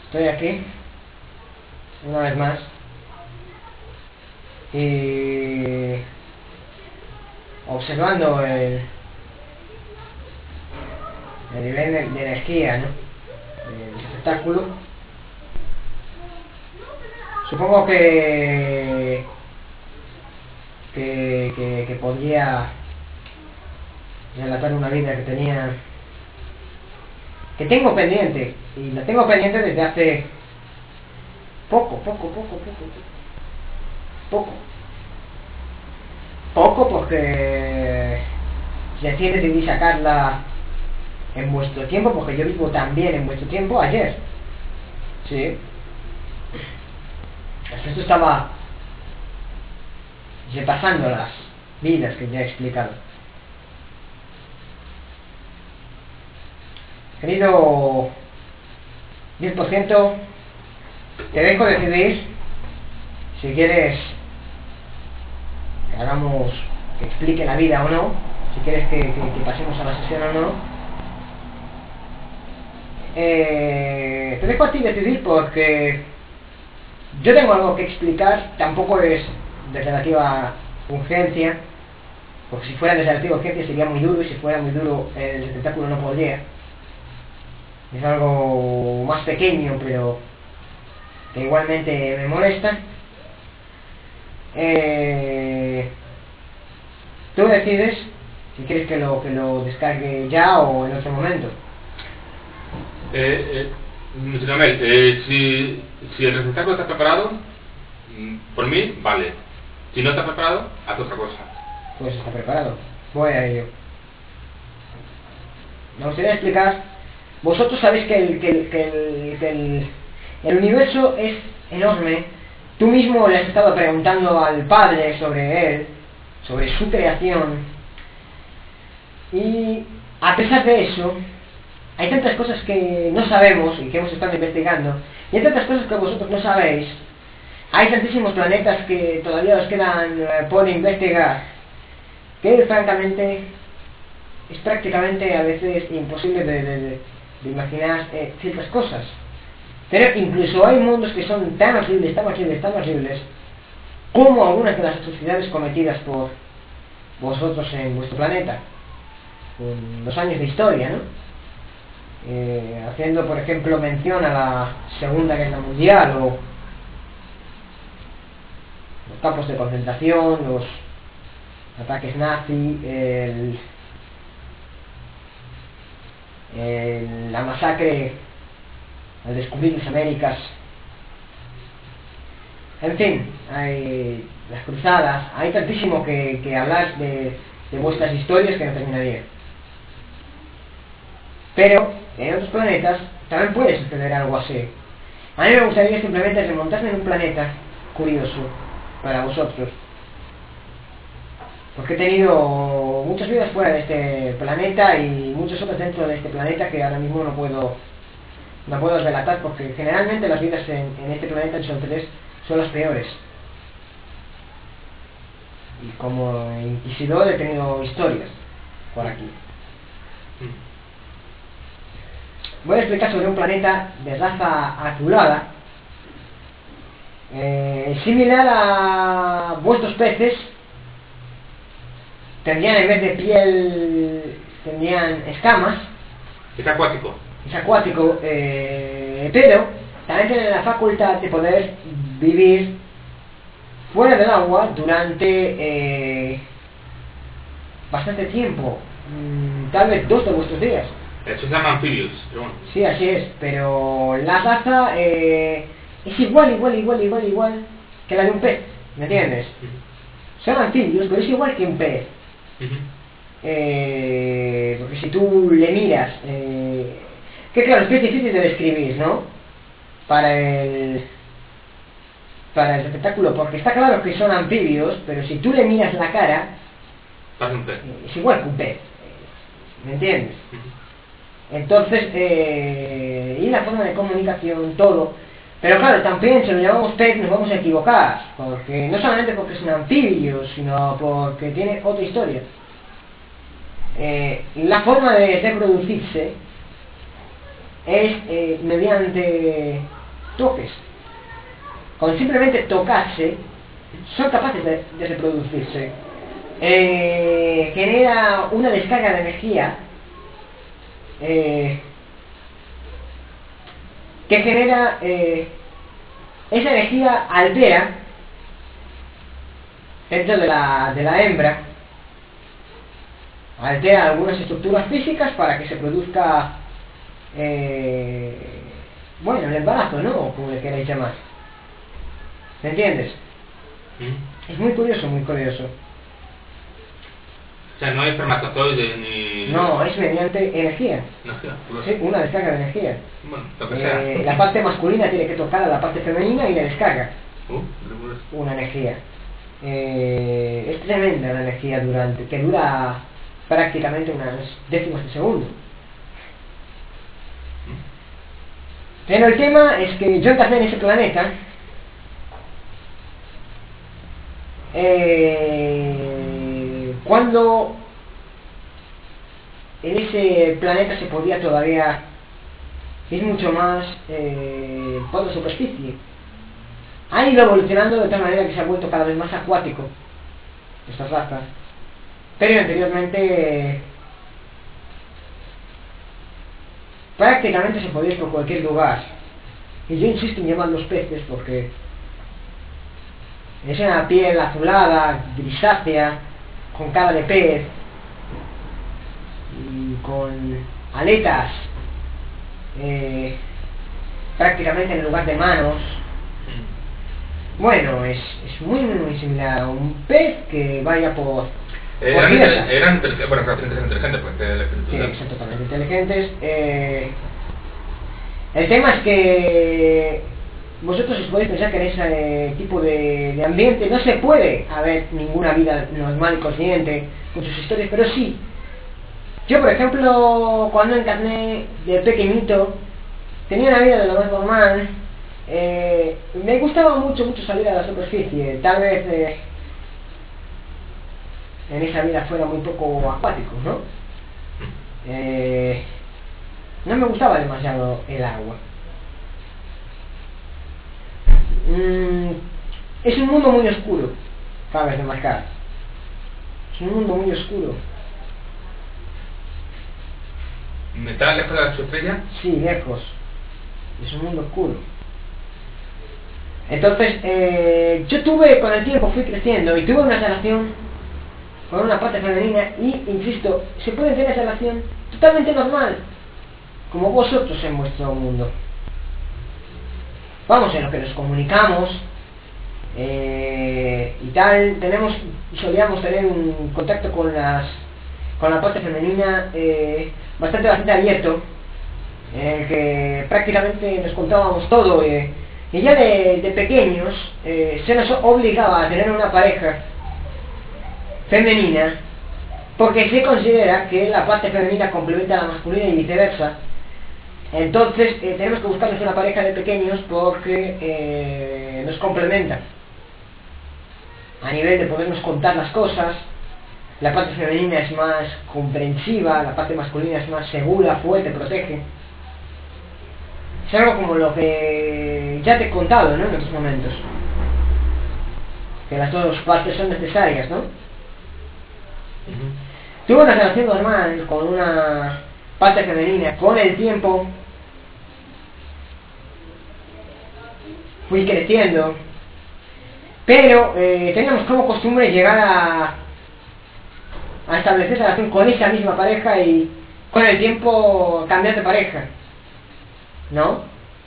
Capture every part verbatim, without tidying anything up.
Estoy aquí una vez más y observando el, el nivel de, de energía, ¿no?, del espectáculo. Supongo que que, que, que podría relatar una vida que tenía que tengo pendiente, y la tengo pendiente desde hace poco, poco, poco, poco, poco, poco, porque recién decidí sacarla en vuestro tiempo, porque yo vivo también en vuestro tiempo, ayer, sí, esto estaba repasando las vidas que ya he explicado. Querido diez por ciento, te dejo decidir si quieres que hagamos, que explique la vida o no, si quieres que, que, que pasemos a la sesión o no. Eh, te dejo a ti decidir, porque yo tengo algo que explicar, tampoco es de relativa urgencia, porque si fuera de relativa urgencia sería muy duro, y si fuera muy duro el espectáculo no podría. Es algo más pequeño, pero que igualmente me molesta. Eh, tú decides si quieres que lo, que lo descargue ya o en otro momento. Eh, eh, señor Amel, eh, si, si el espectáculo está preparado, por mí, vale. Si no está preparado, haz otra cosa. Pues está preparado. Voy a ello. Me gustaría explicar. Vosotros sabéis que el, que el, que el, que el, el universo es enorme. Tú mismo le has estado preguntando al Padre sobre él, sobre su creación. Y a pesar de eso, hay tantas cosas que no sabemos y que hemos estado investigando. Y hay tantas cosas que vosotros no sabéis. Hay tantísimos planetas que todavía os quedan eh, por investigar, que francamente es prácticamente a veces imposible de, de, de, de imaginar eh, ciertas cosas. Pero incluso hay mundos que son tan horribles, tan horribles, tan horribles, como algunas de las atrocidades cometidas por vosotros en vuestro planeta, en los años de historia, ¿no? Eh, haciendo, por ejemplo, mención a la Segunda Guerra Mundial, o los campos de concentración, los ataques nazi, el, el, la masacre al descubrir las Américas, en fin, hay las cruzadas, hay tantísimo que, que hablar de, de vuestras historias que no terminaría. Pero en otros planetas también puede suceder algo así. A mí me gustaría simplemente remontarme en un planeta curioso para vosotros, porque he tenido muchas vidas fuera de este planeta y muchas otras dentro de este planeta que ahora mismo no puedo no puedo relatar, porque generalmente las vidas en, en este planeta, en Sol tres, son las peores. Y como inquisidor he tenido historias por aquí. Voy a explicar sobre un planeta de raza azulada, eh, similar a vuestros peces. Tendrían, en vez de piel, tendrían escamas. Es acuático. Es acuático, eh, pero también tienen la facultad de poder vivir fuera del agua durante eh, bastante tiempo, mm, tal vez dos de vuestros días. Eso se llama anfibios, pero bueno. Sí, así es, pero la raza eh, es igual, igual, igual, igual, igual que la de un pez, ¿me entiendes? Uh-huh. Son anfibios, pero es igual que un pez. Uh-huh. eh, porque si tú le miras, eh, que claro, es que es difícil de describir, ¿no? Para el para el espectáculo, porque está claro que son anfibios, pero si tú le miras la cara, parece un pez. Eh, es igual que un pez, ¿me entiendes? Uh-huh. Entonces, eh, y la forma de comunicación, todo. Pero claro, también si lo llamamos pez nos vamos a equivocar, porque no solamente porque es un anfibio, sino porque tiene otra historia. Eh, la forma de reproducirse es eh, mediante toques. Con simplemente tocarse, son capaces de, de reproducirse. Eh, genera una descarga de energía eh, que genera eh, esa energía altera dentro de la, de la hembra, altera algunas estructuras físicas para que se produzca eh, bueno, el embarazo, ¿no? Como le queráis llamar. ¿Me entiendes? ¿Mm? Es muy curioso, muy curioso. O sea, no hay espermatozoide ni... No, es mediante energía. Energía, puro. Sí, una descarga de energía. Bueno, lo que sea. Eh, la parte masculina tiene que tocar a la parte femenina y le descarga Uh, una energía. Eh, es tremenda la energía durante, que dura prácticamente unas décimas de segundo. Pero el tema es que yo encarné en ese planeta eh, cuando en ese planeta se podía todavía ir mucho más eh, por la superficie. Ha ido evolucionando de tal manera que se ha vuelto cada vez más acuático estas razas, pero anteriormente prácticamente se podía ir por cualquier lugar, y yo insisto en llamarlos peces porque es una piel azulada, grisácea, con cara de pez y con aletas eh, prácticamente en lugar de manos. Bueno, es, es muy muy similar a un pez que vaya por... Eran, por eran, eran inteligentes, bueno, claro, tienen que ser inteligentes porque la Sí, escritura... son totalmente inteligentes. Eh, el tema es que vosotros os podéis pensar que en ese tipo de, de ambiente no se puede haber ninguna vida normal y consciente con sus historias, pero sí. Yo, por ejemplo, cuando encarné de pequeñito, tenía una vida de lo más normal. Eh, me gustaba mucho, mucho salir a la superficie. Tal vez eh, en esa vida fuera muy poco acuático, ¿no? Eh, no me gustaba demasiado el agua. Mm, es un mundo muy oscuro, cabes de marcar. Es un mundo muy oscuro. ¿Está lejos de su estrella? Sí, lejos. Es un mundo oscuro. Entonces, eh, yo tuve, con el tiempo fui creciendo y tuve una relación con una parte femenina y, insisto, se puede tener esa relación totalmente normal, como vosotros en vuestro mundo. Vamos, en lo que nos comunicamos eh, y tal, tenemos, solíamos tener un contacto con las con la parte femenina eh, bastante, bastante abierto, en el que prácticamente nos contábamos todo. Eh, y ya de, de pequeños eh, se nos obligaba a tener una pareja femenina, porque se considera que la parte femenina complementa a la masculina y viceversa. Entonces eh, tenemos que buscarnos una pareja de pequeños porque eh, nos complementa a nivel de podernos contar las cosas. La parte femenina es más comprensiva, la parte masculina es más segura, fuerte, protege. Es algo como lo que ya te he contado, ¿no? En otros momentos, que las dos partes son necesarias, ¿no? Uh-huh. Tuve una relación normal con una parte femenina. Con el tiempo fui creciendo, pero eh, teníamos como costumbre llegar a, a establecer relación con esa misma pareja y con el tiempo cambiar de pareja, ¿no?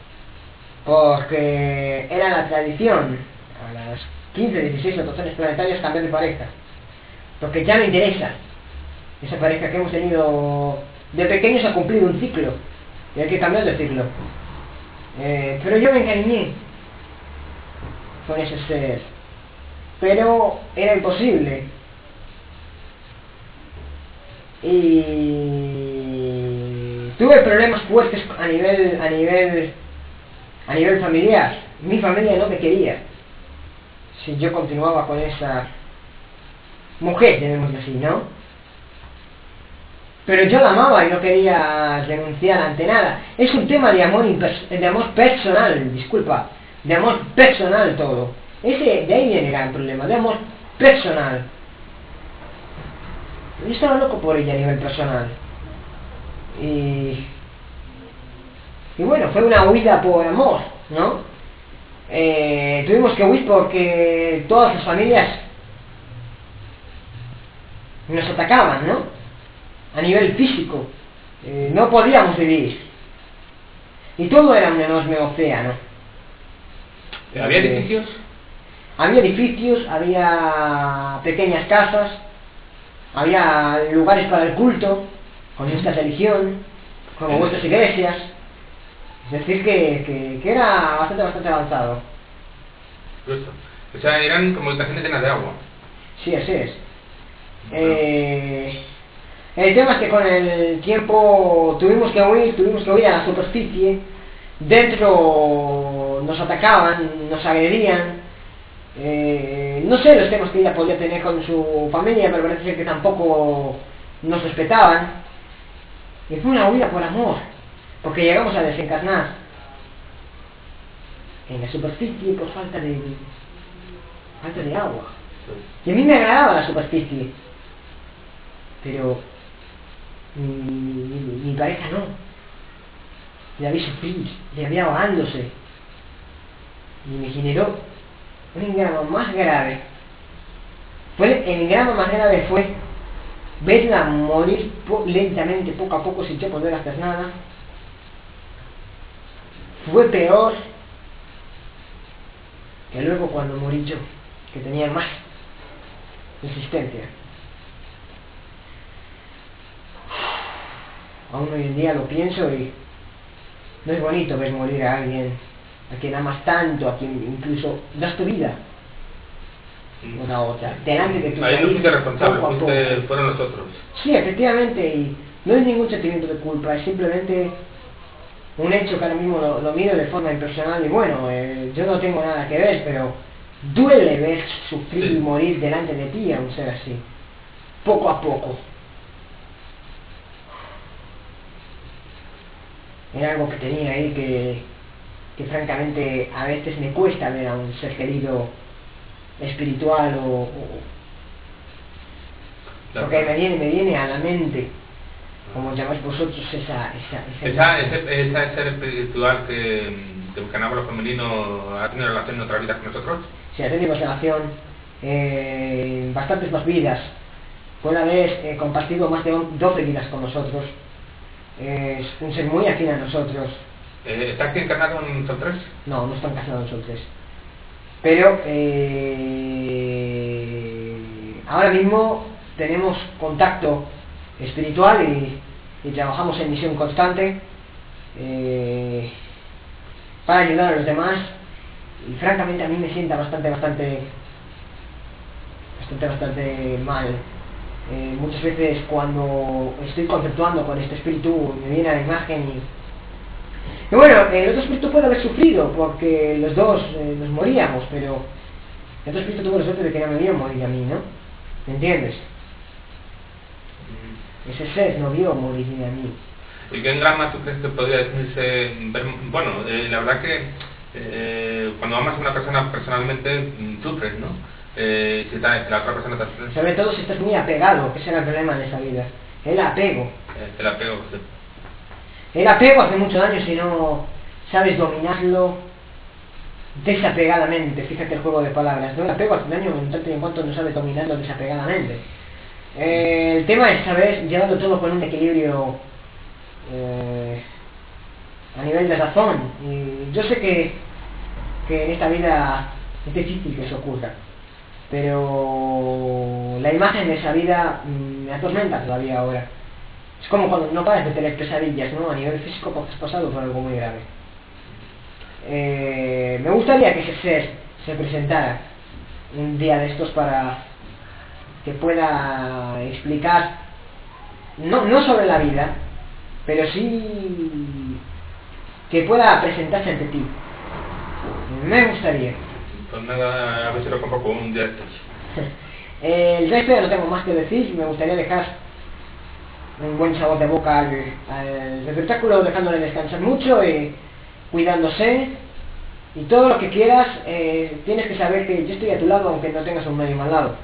Porque era la tradición a las quince, dieciséis rotaciones planetarias cambiar de pareja, porque ya no interesa. Esa pareja que hemos tenido de pequeños ha cumplido un ciclo y hay que cambiar de ciclo. Eh, pero yo me encariñé con ese ser, pero era imposible. Y tuve problemas fuertes a nivel a nivel a nivel familiar. Mi familia no me quería si yo continuaba con esa mujer, llamémoslo así, ¿no? pero yo la amaba y no quería renunciar ante nada. Es un tema de amor, de amor personal, disculpa, de amor personal todo. Ese, de ahí viene el gran problema, de amor personal. Yo estaba loco por ella a nivel personal. Y... Y bueno, fue una huida por amor, ¿no? Eh, tuvimos que huir porque todas las familias nos atacaban, ¿no? A nivel físico. Eh, no podíamos vivir. Y todo era un enorme océano. ¿Había edificios? Había edificios, había pequeñas casas, había lugares para el culto, con nuestra religión, como vuestras iglesias. Es decir, que, que, que era bastante, bastante avanzado. Justo. O sea, eran comunicaciones llenas de agua. Sí, así es. Eh, el tema es que con el tiempo tuvimos que huir, tuvimos que huir a la superficie. Dentro nos atacaban, nos agredían. Eh, no sé los temas que ella podía tener con su familia, pero parece ser que tampoco nos respetaban. Y fue una huida por amor, porque llegamos a desencarnar en la superficie por falta de, de falta de agua. Y a mí me agradaba la superficie, pero mi, mi, mi pareja no. La vi sufrir, la vi ahogándose, y me generó un engrama más grave. Fue, el engrama más grave fue verla morir po lentamente, poco a poco, sin yo poder hacer nada. Fue peor que luego cuando morí yo, que tenía más resistencia. Aún hoy en día lo pienso y no es bonito ver morir a alguien a quien amas tanto, a quien incluso das tu vida por la otra, delante de tu Ahí no fuiste responsable, poco a poco. fuiste, fueron los otros. Sí, efectivamente, y no hay ningún sentimiento de culpa, es simplemente un hecho que ahora mismo lo, lo miro de forma impersonal y bueno, eh, yo no tengo nada que ver, pero duele ver sufrir Sí. y morir delante de ti a un ser así, poco a poco. Era algo que tenía ahí que, que francamente a veces me cuesta ver a un ser querido espiritual o, o Claro. porque me viene, me viene a la mente, como llamáis vosotros, esa esa esa, ese, ese ser espiritual que, que ganaba lo femenino ha tenido relación en otras vidas con nosotros. Si ha tenido relación eh, en bastantes más vidas, puede haber eh, compartido más de doce vidas con nosotros. Es un ser muy afín a nosotros. Eh, ¿Está aquí encarnado en nosotros? No, no están casados nosotros. Pero eh, ahora mismo tenemos contacto espiritual y, y trabajamos en misión constante eh, para ayudar a los demás. Y francamente a mí me sienta bastante, bastante, bastante, bastante mal. Eh, muchas veces cuando estoy conceptuando con este espíritu me viene a la imagen y, y bueno, el otro espíritu puede haber sufrido porque los dos eh, nos moríamos, pero el otro espíritu tuvo la suerte de que no me vio morir a mí, ¿no? ¿Me entiendes? Mm. Ese ser no vio morir a mí. ¿Y qué engrama tú crees que podría definirse? Bueno, eh, la verdad que eh, cuando amas a una persona personalmente sufres, ¿no? Eh, si, está, si la otra persona te... Sobre todo si estás muy apegado, que ese era el problema en esa vida, el apego. Eh, el apego, sí. El apego hace mucho daño si no sabes dominarlo desapegadamente. Fíjate el juego de palabras, ¿no? El apego hace daño en tanto y en cuanto no sabes dominarlo desapegadamente. Eh, el tema es saber llevarlo todo con un equilibrio eh, a nivel de razón. Y yo sé que, que en esta vida es difícil que eso ocurra, pero la imagen de esa vida mmm, me atormenta todavía ahora. Es como cuando no paras de tener pesadillas, ¿no? A nivel físico porque has pasado por algo muy grave. Eh, me gustaría que ese ser se presentara un día de estos para que pueda explicar, no, no sobre la vida, pero sí que pueda presentarse ante ti. Me gustaría. Pues nada, a ver si lo convoco un día de estos. El resto ya no tengo más que decir. Me gustaría dejar un buen sabor de boca al, al espectáculo, dejándole descansar mucho y cuidándose. Y todo lo que quieras, eh, tienes que saber que yo estoy a tu lado aunque no tengas un medio al lado.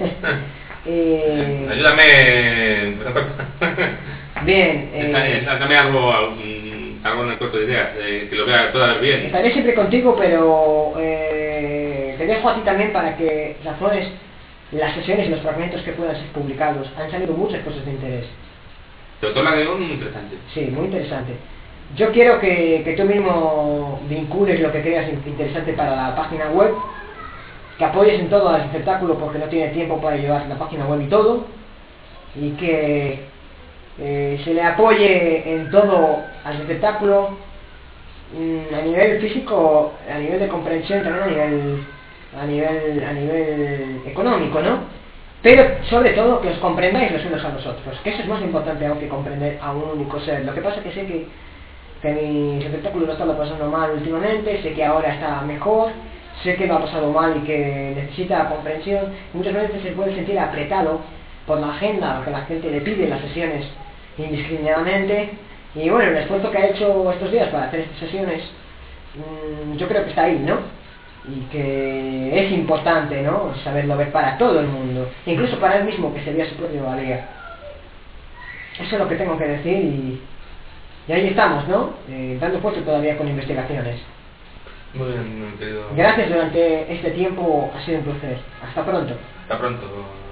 eh, Ayúdame. Bien. Eh, Dame algo, algo en el corto de ideas, eh, que lo vea pueda ver bien. Estaré siempre contigo, pero eh, te dejo a ti también para que razones las sesiones y los fragmentos que puedan ser publicados. Han salido muchas cosas de interés. Doctor Laguerón, muy interesante. Sí, muy interesante. Yo quiero que, que tú mismo vincules lo que creas interesante para la página web, que apoyes en todo al espectáculo porque no tiene tiempo para llevar la página web y todo, y que eh, se le apoye en todo al espectáculo, mmm, a nivel físico, a nivel de comprensión, también a nivel, a nivel, a nivel económico, ¿no? Pero sobre todo que os comprendáis los unos a los otros, que eso es más importante aún que comprender a un único ser. Lo que pasa es que sé que que mi espectáculo lo está pasando mal últimamente, sé que ahora está mejor, sé que lo ha pasado mal y que necesita comprensión. Muchas veces se puede sentir apretado por la agenda, que la gente le pide las sesiones indiscriminadamente, y bueno, el esfuerzo que ha hecho estos días para hacer estas sesiones, mmm, yo creo que está ahí, ¿no? Y que es importante, ¿no? Saberlo ver para todo el mundo, incluso para él mismo, que se vea su propia valía. Eso es lo que tengo que decir y... Y ahí estamos, ¿no? Eh, dando fuerte todavía con investigaciones. Muy bien, querido. Gracias durante este tiempo, ha sido un placer. Hasta pronto. Hasta pronto.